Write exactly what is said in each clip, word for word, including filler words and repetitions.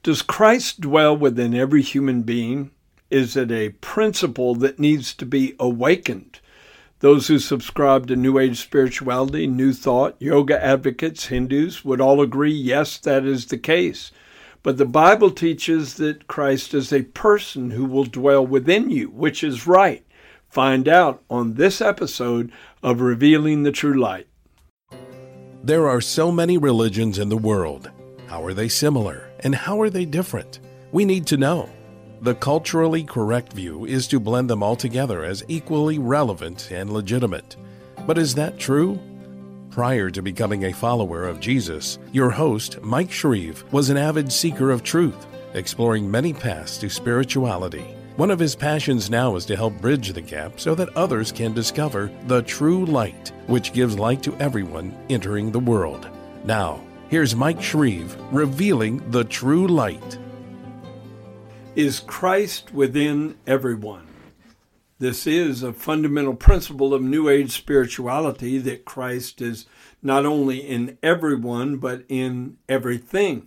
Does Christ dwell within every human being? Is it a principle that needs to be awakened? Those who subscribe to New Age spirituality, New Thought, yoga advocates, Hindus would all agree, yes, that is the case. But the Bible teaches that Christ is a person who will dwell within you, which is right. Find out on this episode of Revealing the True Light. There are so many religions in the world. How are they similar, and how are they different? We need to know. The culturally correct view is to blend them all together as equally relevant and legitimate. But is that true? Prior to becoming a follower of Jesus, your host, Mike Shreve, was an avid seeker of truth, exploring many paths to spirituality. One of his passions now is to help bridge the gap so that others can discover the true light, which gives light to everyone entering the world. Now, here's Mike Shreve revealing the true light. Is Christ within everyone? This is a fundamental principle of New Age spirituality, that Christ is not only in everyone, but in everything.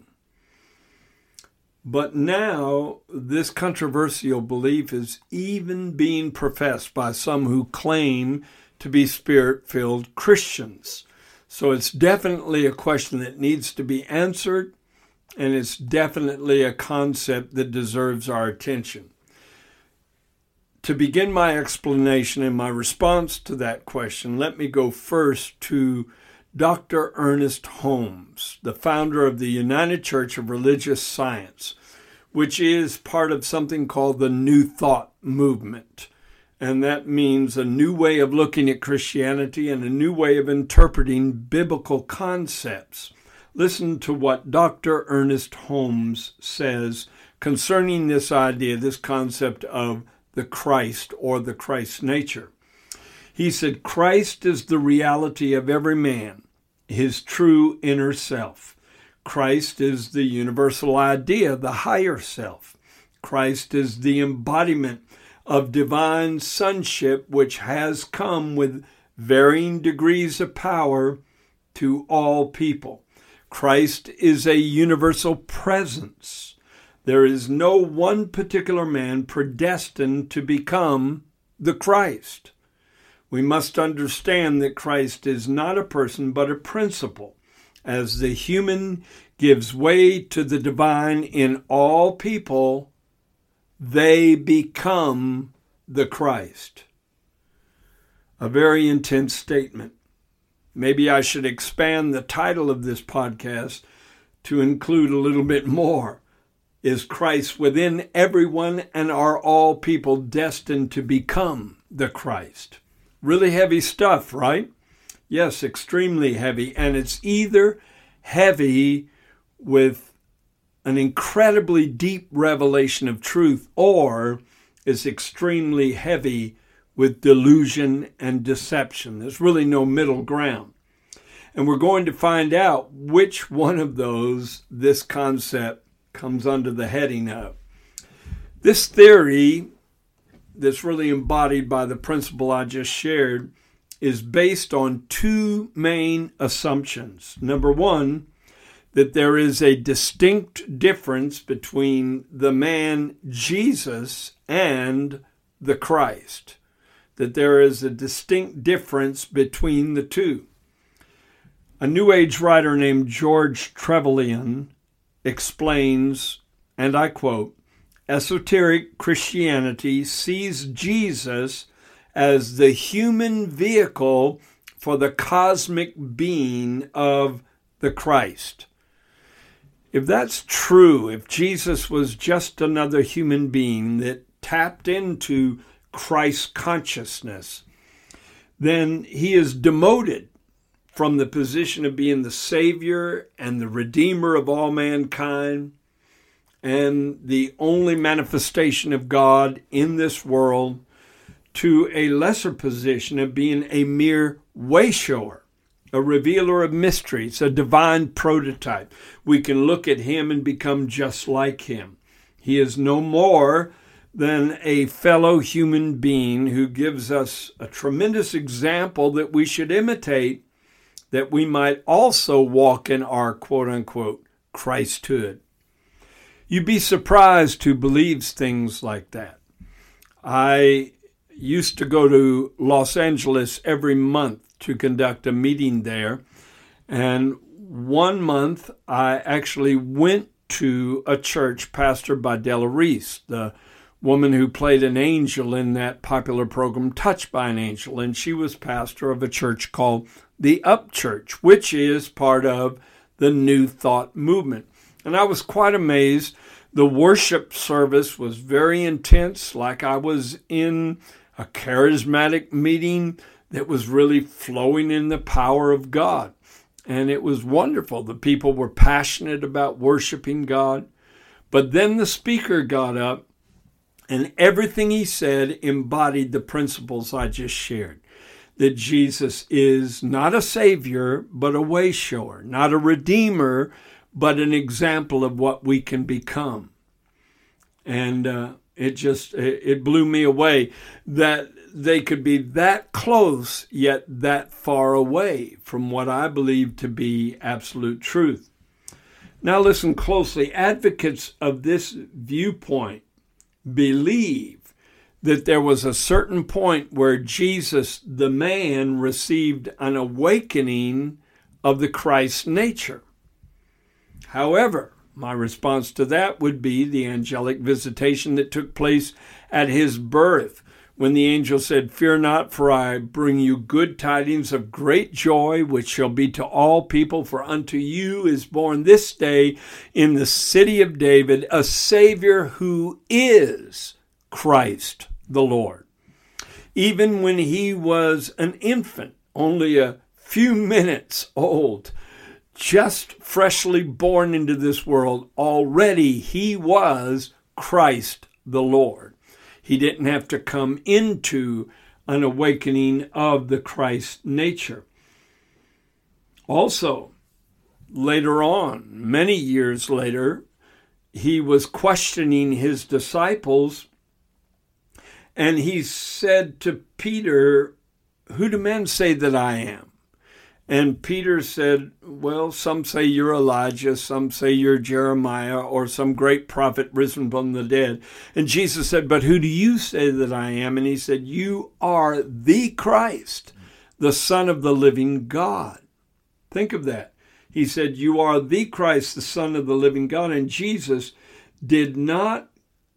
But now, this controversial belief is even being professed by some who claim to be Spirit-filled Christians. So it's definitely a question that needs to be answered, and it's definitely a concept that deserves our attention. To begin my explanation and my response to that question, let me go first to Doctor Ernest Holmes, the founder of the United Church of Religious Science, which is part of something called the New Thought movement. And that means a new way of looking at Christianity and a new way of interpreting biblical concepts. Listen to what Doctor Ernest Holmes says concerning this idea, this concept of the Christ or the Christ nature. He said, Christ is the reality of every man, his true inner self. Christ is the universal idea, the higher self. Christ is the embodiment of divine sonship, which has come with varying degrees of power to all people. Christ is a universal presence. There is no one particular man predestined to become the Christ. We must understand that Christ is not a person, but a principle. As the human gives way to the divine in all people, they become the Christ. A very intense statement. Maybe I should expand the title of this podcast to include a little bit more. Is Christ within everyone, and are all people destined to become the Christ? Really heavy stuff, right? Yes, extremely heavy. And it's either heavy with an incredibly deep revelation of truth, or is extremely heavy with delusion and deception. There's really no middle ground. And we're going to find out which one of those this concept comes under the heading of. This theory, that's really embodied by the principle I just shared, is based on two main assumptions. Number one, that there is a distinct difference between the man Jesus and the Christ. That there is a distinct difference between the two. A New Age writer named George Trevelyan explains, and I quote, esoteric Christianity sees Jesus as the human vehicle for the cosmic being of the Christ. If that's true, if Jesus was just another human being that tapped into Christ consciousness, then he is demoted from the position of being the Savior and the Redeemer of all mankind and the only manifestation of God in this world to a lesser position of being a mere wayshower, a revealer of mysteries, a divine prototype. We can look at him and become just like him. He is no more than a fellow human being who gives us a tremendous example that we should imitate, that we might also walk in our quote-unquote Christhood. You'd be surprised who believes things like that. I used to go to Los Angeles every month to conduct a meeting there. And one month I actually went to a church pastored by Della Reese, the woman who played an angel in that popular program, Touched by an Angel. And she was pastor of a church called the Up Church, which is part of the New Thought movement. And I was quite amazed. The worship service was very intense, like I was in a charismatic meeting that was really flowing in the power of God. And it was wonderful. The people were passionate about worshiping God. But then the speaker got up, and everything he said embodied the principles I just shared. That Jesus is not a savior, but a way shower, not a redeemer, but an example of what we can become. And uh, it just, it blew me away that they could be that close, yet that far away from what I believe to be absolute truth. Now listen closely. Advocates of this viewpoint believe that there was a certain point where Jesus, the man, received an awakening of the Christ nature. However, my response to that would be the angelic visitation that took place at his birth, when the angel said, "Fear not, for I bring you good tidings of great joy, which shall be to all people. For unto you is born this day in the city of David a Savior who is Christ the Lord." Even when he was an infant, only a few minutes old, just freshly born into this world, already he was Christ the Lord. He didn't have to come into an awakening of the Christ nature. Also, later on, many years later, he was questioning his disciples, and he said to Peter, "Who do men say that I am?" And Peter said, "Well, some say you're Elijah, some say you're Jeremiah, or some great prophet risen from the dead." And Jesus said, "But who do you say that I am?" And he said, "You are the Christ, the Son of the living God." Think of that. He said, "You are the Christ, the Son of the living God." And Jesus did not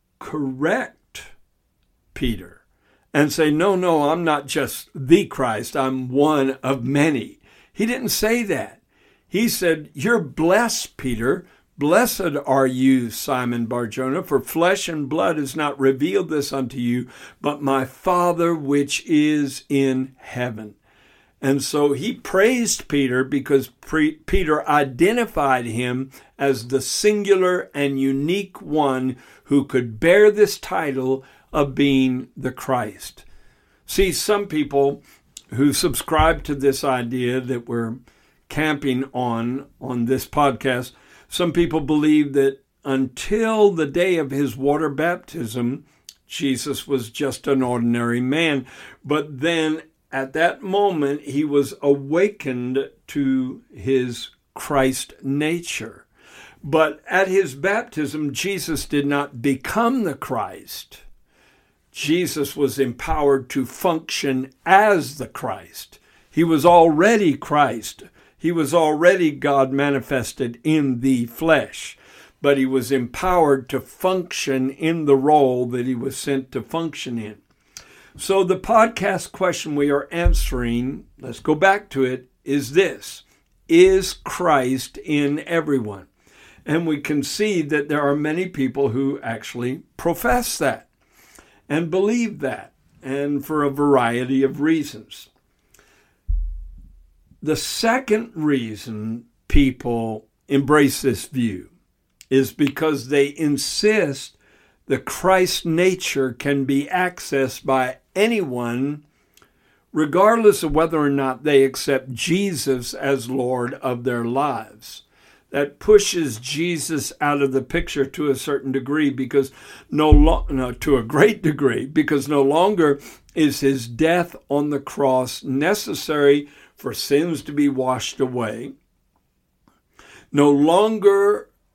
correct Peter and say, "No, no, I'm not just the Christ, I'm one of many." He didn't say that. He said, "You're blessed, Peter. Blessed are you, Simon Bar-Jonah, for flesh and blood has not revealed this unto you, but my Father which is in heaven." And so he praised Peter because pre- Peter identified him as the singular and unique one who could bear this title of being the Christ. See, some people who subscribe to this idea that we're camping on on this podcast, some people believe that until the day of his water baptism, Jesus was just an ordinary man. But then at that moment, he was awakened to his Christ nature. But at his baptism, Jesus did not become the Christ. Jesus was empowered to function as the Christ. He was already Christ. He was already God manifested in the flesh. But he was empowered to function in the role that he was sent to function in. So the podcast question we are answering, let's go back to it, is this: is Christ in everyone? And we can see that there are many people who actually profess that and believe that, and for a variety of reasons. The second reason people embrace this view is because they insist the Christ nature can be accessed by anyone, regardless of whether or not they accept Jesus as Lord of their lives. That pushes Jesus out of the picture to a certain degree, because no, lo- no to a great degree, because no longer is his death on the cross necessary for sins to be washed away. No longer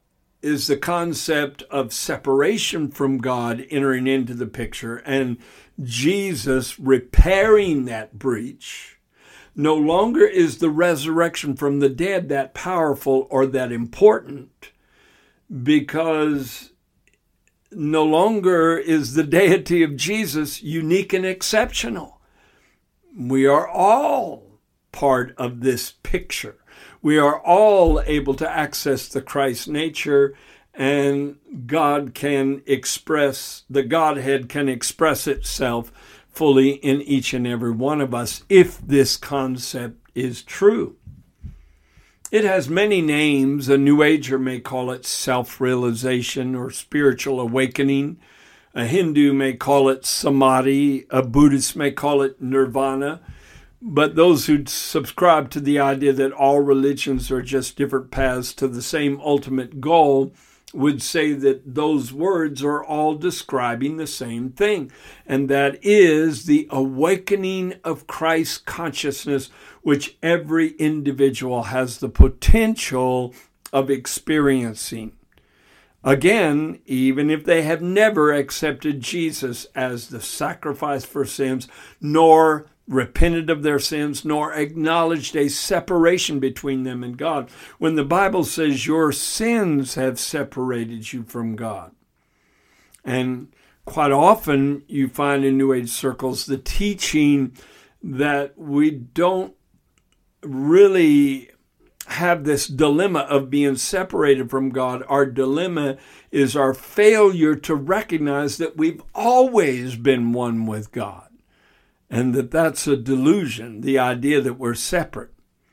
is the concept of separation from God entering into the picture and Jesus repairing that breach. No longer is the resurrection from the dead that powerful or that important, because no longer is the deity of Jesus unique and exceptional. We are all part of this picture. We are all able to access the Christ nature, and God can express, the Godhead can express itself fully in each and every one of us if this concept is true. It has many names. A New Ager may call it self-realization or spiritual awakening. A Hindu may call it samadhi. A Buddhist may call it nirvana. But those who subscribe to the idea that all religions are just different paths to the same ultimate goal would say that those words are all describing the same thing, and that is the awakening of Christ consciousness, which every individual has the potential of experiencing. Again, even if they have never accepted Jesus as the sacrifice for sins, nor repented of their sins, nor acknowledged a separation between them and God. When the Bible says your sins have separated you from God. And quite often you find in New Age circles the teaching that we don't really have this dilemma of being separated from God. Our dilemma is our failure to recognize that we've always been one with God. And that that's a delusion, the idea that we're separate.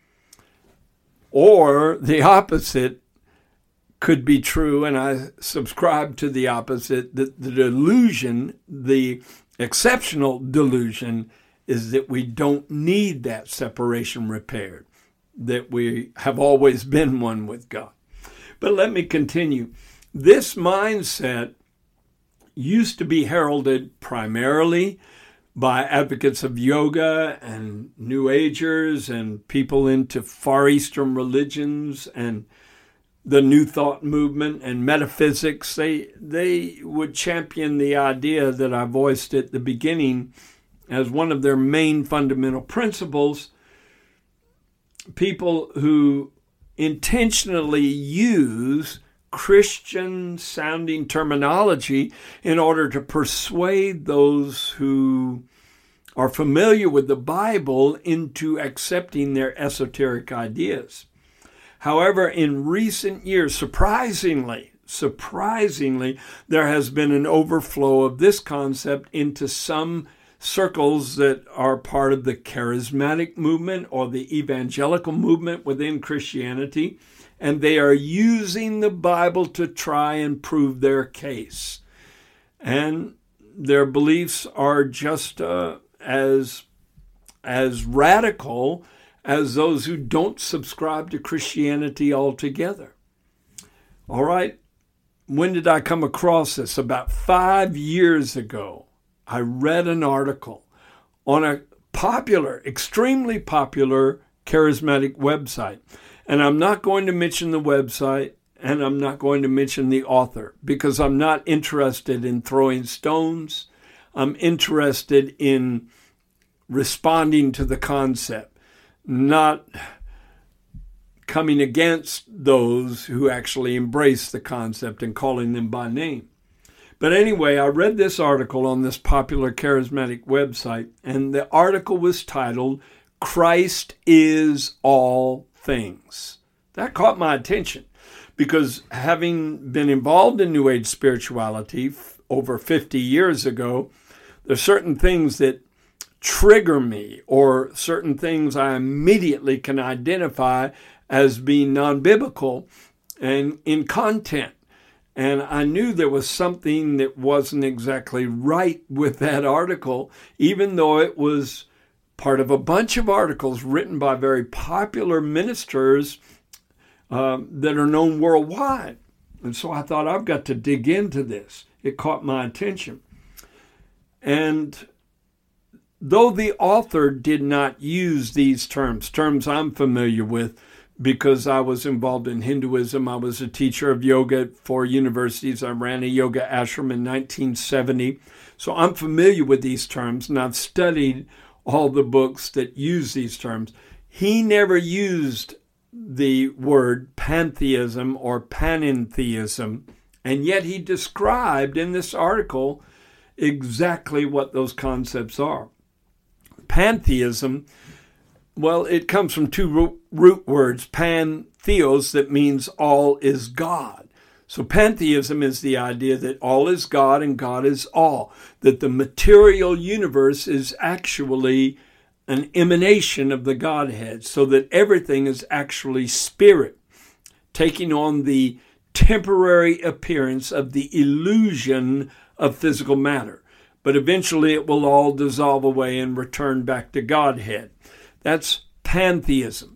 Or the opposite could be true, and I subscribe to the opposite, that the delusion, the exceptional delusion, is that we don't need that separation repaired, that we have always been one with God. But let me continue. This mindset used to be heralded primarily by advocates of yoga and New Agers and people into Far Eastern religions and the New Thought movement and metaphysics. They, they would champion the idea that I voiced at the beginning as one of their main fundamental principles. People who intentionally use Christian-sounding terminology in order to persuade those who are familiar with the Bible into accepting their esoteric ideas. However, in recent years, surprisingly, surprisingly, there has been an overflow of this concept into some circles that are part of the charismatic movement or the evangelical movement within Christianity, and they are using the Bible to try and prove their case. And their beliefs are just uh, as, as radical as those who don't subscribe to Christianity altogether. All right, when did I come across this? About five years ago, I read an article on a popular, extremely popular charismatic website. And I'm not going to mention the website, and I'm not going to mention the author, because I'm not interested in throwing stones. I'm interested in responding to the concept, not coming against those who actually embrace the concept and calling them by name. But anyway, I read this article on this popular charismatic website, and the article was titled, "Christ is All Things." That caught my attention because, having been involved in New Age spirituality f- over fifty years ago, there's certain things that trigger me, or certain things I immediately can identify as being non-biblical and in content. And I knew there was something that wasn't exactly right with that article, even though it was part of a bunch of articles written by very popular ministers uh, that are known worldwide. And so I thought, I've got to dig into this. It caught my attention. And though the author did not use these terms, terms I'm familiar with, because I was involved in Hinduism. I was a teacher of yoga at four universities. I ran a yoga ashram in nineteen seventy. So I'm familiar with these terms, and I've studied all the books that use these terms. He never used the word pantheism or panentheism, and yet he described in this article exactly what those concepts are. Pantheism, well, it comes from two root words, pantheos, that means all is God. So pantheism is the idea that all is God and God is all, that the material universe is actually an emanation of the Godhead, so that everything is actually spirit, taking on the temporary appearance of the illusion of physical matter. But eventually it will all dissolve away and return back to Godhead. That's pantheism.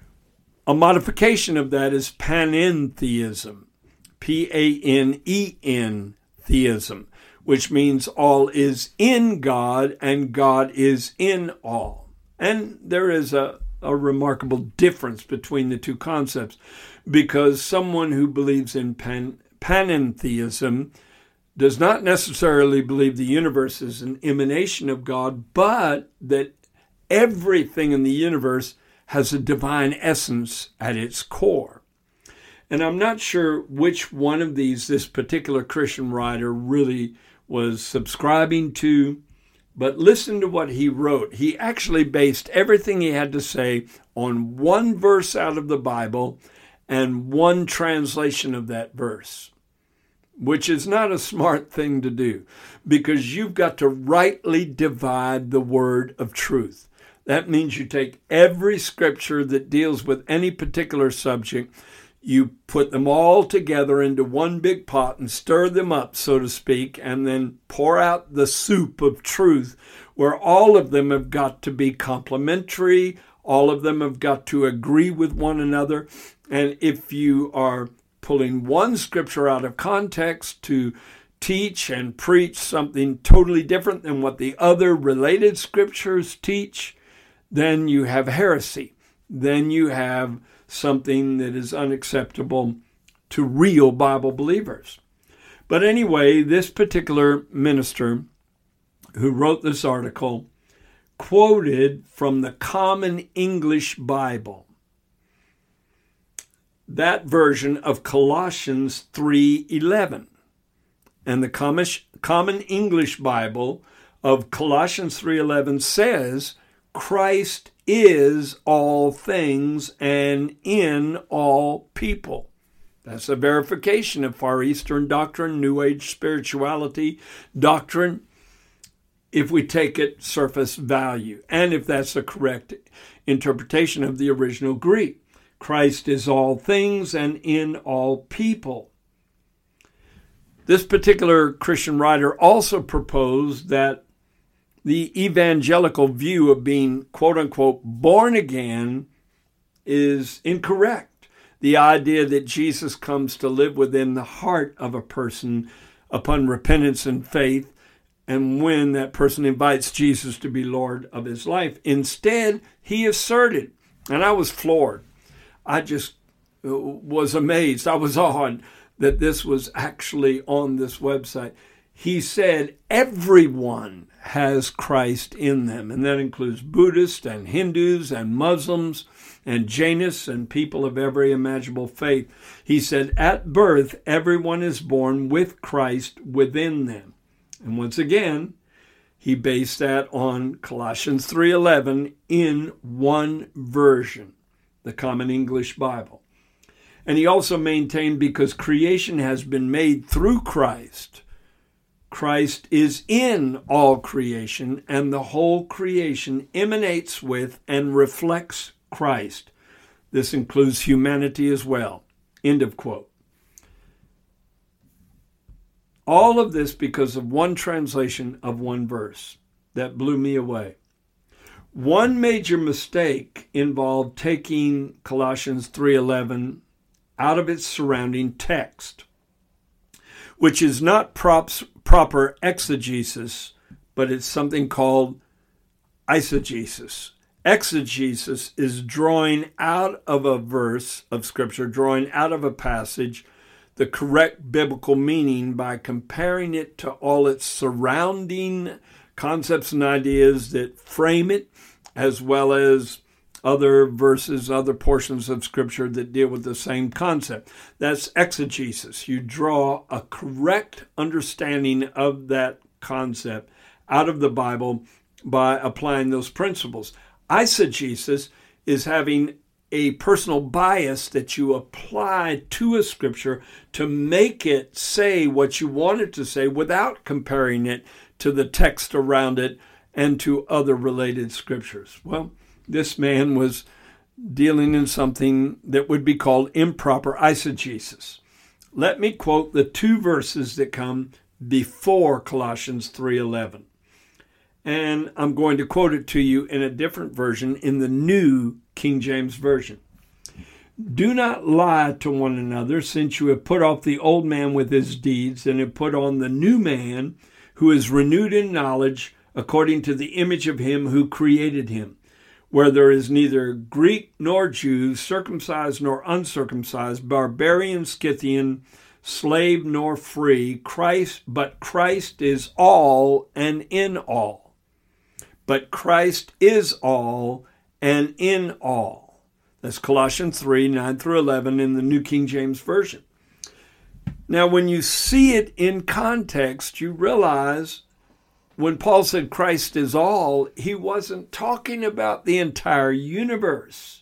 A modification of that is panentheism, P A N E N theism, which means all is in God and God is in all. And there is a, a remarkable difference between the two concepts, because someone who believes in pan, panentheism does not necessarily believe the universe is an emanation of God, but that everything in the universe has a divine essence at its core. And I'm not sure which one of these this particular Christian writer really was subscribing to, but listen to what he wrote. He actually based everything he had to say on one verse out of the Bible and one translation of that verse, which is not a smart thing to do, because you've got to rightly divide the word of truth. That means you take every scripture that deals with any particular subject, you put them all together into one big pot and stir them up, so to speak, and then pour out the soup of truth, where all of them have got to be complementary, all of them have got to agree with one another. And if you are pulling one scripture out of context to teach and preach something totally different than what the other related scriptures teach, then you have heresy. Then you have something that is unacceptable to real Bible believers. But anyway, this particular minister who wrote this article quoted from the Common English Bible, that version of Colossians three eleven. And the Common English Bible of Colossians three eleven says, Christ is all things and in all people. That's a verification of Far Eastern doctrine, New Age spirituality doctrine, if we take it surface value, and if that's the correct interpretation of the original Greek. Christ is all things and in all people. This particular Christian writer also proposed that the evangelical view of being, quote-unquote, born again is incorrect. The idea that Jesus comes to live within the heart of a person upon repentance and faith, and when that person invites Jesus to be Lord of his life. Instead, he asserted, and I was floored, I just was amazed, I was awed that this was actually on this website. He said everyone has Christ in them, and that includes Buddhists and Hindus and Muslims and Jainists and people of every imaginable faith. He said at birth, everyone is born with Christ within them. And once again, he based that on Colossians three eleven in one version, the Common English Bible. And he also maintained because creation has been made through Christ, Christ is in all creation, and the whole creation emanates with and reflects Christ. This includes humanity as well. End of quote. All of this because of one translation of one verse that blew me away. One major mistake involved taking Colossians three eleven out of its surrounding text, which is not props, proper exegesis, but it's something called eisegesis. Exegesis is drawing out of a verse of Scripture, drawing out of a passage, the correct biblical meaning by comparing it to all its surrounding concepts and ideas that frame it, as well as other verses, other portions of Scripture that deal with the same concept. That's exegesis. You draw a correct understanding of that concept out of the Bible by applying those principles. Eisegesis is having a personal bias that you apply to a Scripture to make it say what you want it to say without comparing it to the text around it and to other related Scriptures. Well, this man was dealing in something that would be called improper eisegesis. Let me quote the two verses that come before Colossians three eleven. And I'm going to quote it to you in a different version, in the New King James Version. Do not lie to one another, since you have put off the old man with his deeds, and have put on the new man, who is renewed in knowledge, according to the image of him who created him, where there is neither Greek nor Jew, circumcised nor uncircumcised, barbarian, Scythian, slave nor free, Christ, but Christ is all and in all. But Christ is all and in all. That's Colossians three, nine through eleven in the New King James Version. Now, when you see it in context, you realize when Paul said Christ is all, he wasn't talking about the entire universe.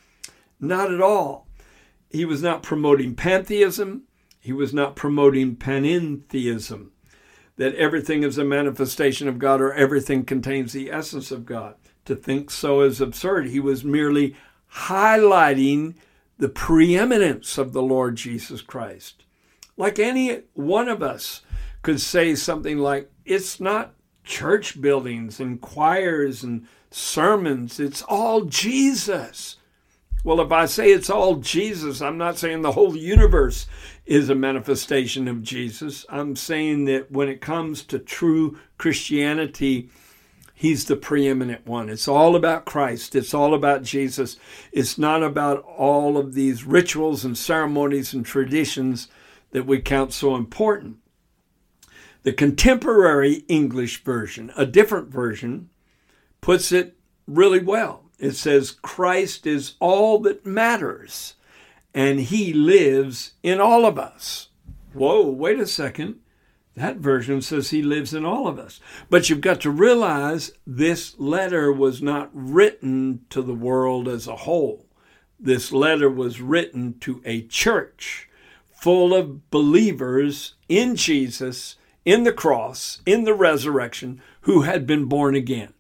Not at all. He was not promoting pantheism. He was not promoting panentheism, that everything is a manifestation of God or everything contains the essence of God. To think so is absurd. He was merely highlighting the preeminence of the Lord Jesus Christ. Like any one of us could say something like, it's not church buildings and choirs and sermons, it's all Jesus. Well, if I say it's all Jesus, I'm not saying the whole universe is a manifestation of Jesus. I'm saying that when it comes to true Christianity, he's the preeminent one. It's all about Christ. It's all about Jesus. It's not about all of these rituals and ceremonies and traditions that we count so important. The contemporary English version, a different version, puts it really well. It says, Christ is all that matters, and he lives in all of us. Whoa, wait a second. That version says he lives in all of us. But you've got to realize this letter was not written to the world as a whole. This letter was written to a church full of believers in Jesus, in the cross, in the resurrection, who had been born again.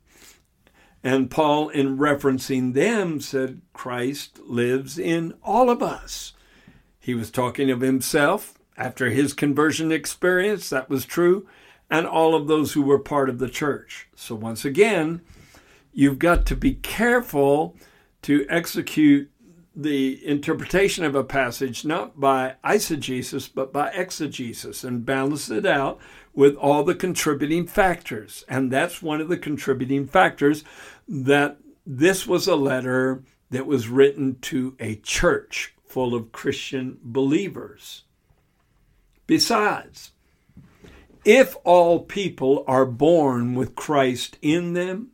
And Paul, in referencing them, said, Christ lives in all of us. He was talking of himself after his conversion experience. That was true. And all of those who were part of the church. So once again, you've got to be careful to execute the interpretation of a passage, not by eisegesis, but by exegesis, and balance it out with all the contributing factors. And that's one of the contributing factors, that this was a letter that was written to a church full of Christian believers. Besides, if all people are born with Christ in them,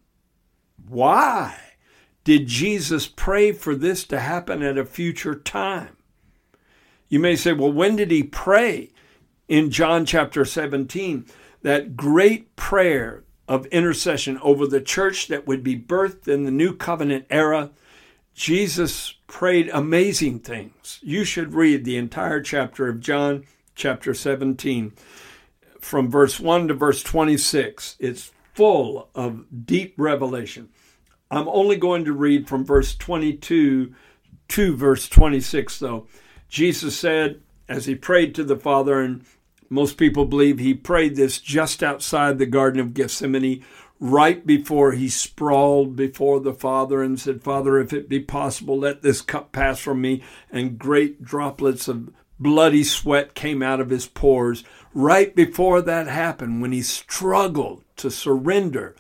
why did Jesus pray for this to happen at a future time? You may say, well, when did he pray? In John chapter seventeen, that great prayer of intercession over the church that would be birthed in the new covenant era, Jesus prayed amazing things. You should read the entire chapter of John chapter seventeen, from verse one to verse twenty-six. It's full of deep revelation. I'm only going to read from verse twenty-two to verse twenty-six, though. Jesus said, as he prayed to the Father, and most people believe he prayed this just outside the Garden of Gethsemane, right before he sprawled before the Father and said, Father, if it be possible, let this cup pass from me. And great droplets of bloody sweat came out of his pores. Right before that happened, when he struggled to surrender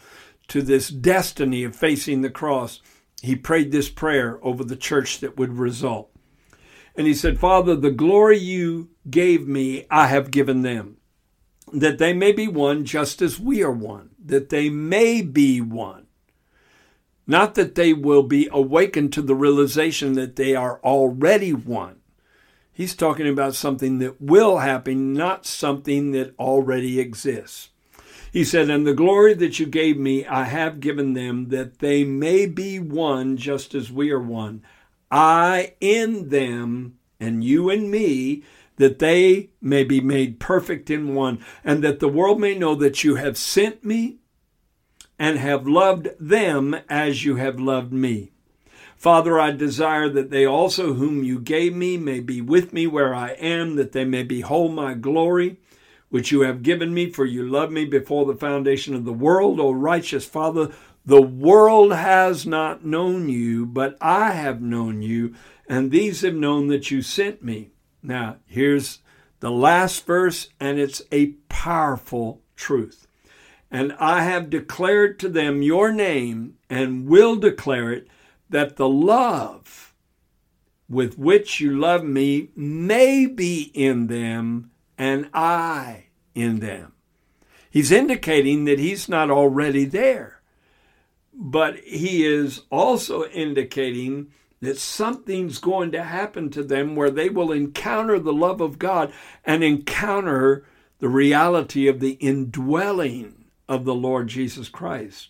to this destiny of facing the cross, he prayed this prayer over the church that would result. And he said, Father, the glory you gave me, I have given them, that they may be one just as we are one, that they may be one. Not that they will be awakened to the realization that they are already one. He's talking about something that will happen, not something that already exists. He said, and the glory that you gave me, I have given them, that they may be one just as we are one. I in them, and you in me, that they may be made perfect in one, and that the world may know that you have sent me and have loved them as you have loved me. Father, I desire that they also whom you gave me may be with me where I am, that they may behold my glory, which you have given me, for you loved me before the foundation of the world. O righteous Father, the world has not known you, but I have known you, and these have known that you sent me. Now, here's the last verse, and it's a powerful truth. And I have declared to them your name, and will declare it, that the love with which you love me may be in them, and I in them. He's indicating that he's not already there. But he is also indicating that something's going to happen to them where they will encounter the love of God and encounter the reality of the indwelling of the Lord Jesus Christ.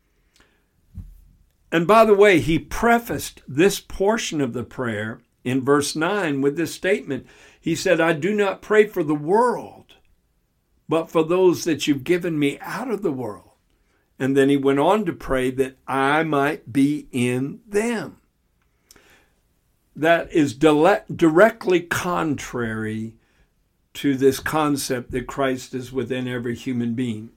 And by the way, he prefaced this portion of the prayer in verse nine with this statement. He said, I do not pray for the world, but for those that you've given me out of the world. And then he went on to pray that I might be in them. That is directly contrary to this concept that Christ is within every human being.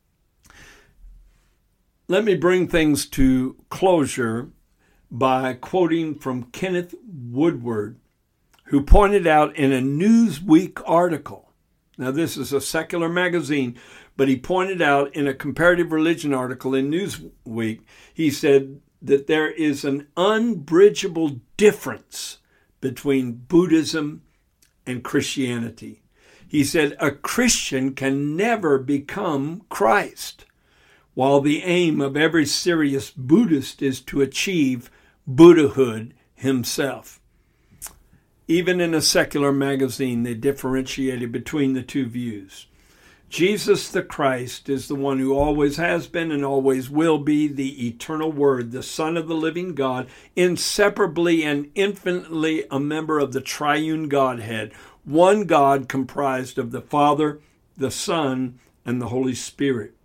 Let me bring things to closure by quoting from Kenneth Woodward, who pointed out in a Newsweek article. Now, this is a secular magazine, but he pointed out in a comparative religion article in Newsweek, he said that there is an unbridgeable difference between Buddhism and Christianity. He said a Christian can never become Christ, while the aim of every serious Buddhist is to achieve Buddhahood himself. Even in a secular magazine, they differentiated between the two views. Jesus the Christ is the one who always has been and always will be the eternal Word, the Son of the living God, inseparably and infinitely a member of the triune Godhead, one God comprised of the Father, the Son, and the Holy Spirit.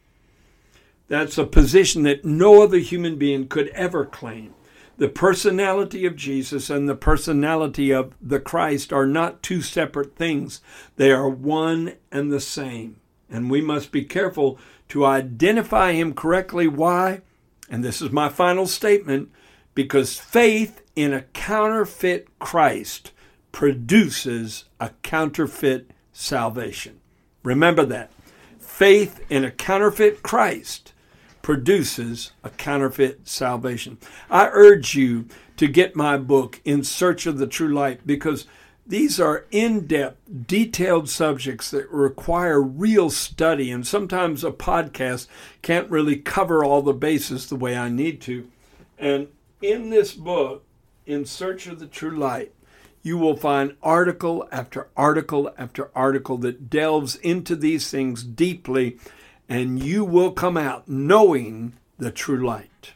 That's a position that no other human being could ever claim. The personality of Jesus and the personality of the Christ are not two separate things. They are one and the same. And we must be careful to identify him correctly. Why? And this is my final statement. Because faith in a counterfeit Christ produces a counterfeit salvation. Remember that. Faith in a counterfeit Christ produces a counterfeit salvation. I urge you to get my book, In Search of the True Light, because these are in-depth, detailed subjects that require real study, and sometimes a podcast can't really cover all the bases the way I need to. And in this book, In Search of the True Light, you will find article after article after article that delves into these things deeply, and you will come out knowing the true light.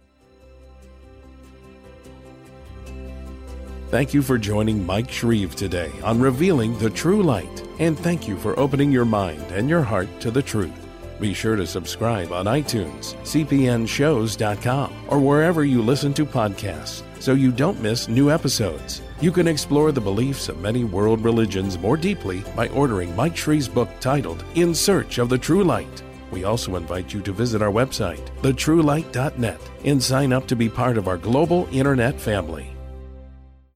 Thank you for joining Mike Shreve today on Revealing the True Light, and thank you for opening your mind and your heart to the truth. Be sure to subscribe on iTunes, c p n shows dot com, or wherever you listen to podcasts so you don't miss new episodes. You can explore the beliefs of many world religions more deeply by ordering Mike Shreve's book titled In Search of the True Light. We also invite you to visit our website, the true light dot net, and sign up to be part of our global internet family.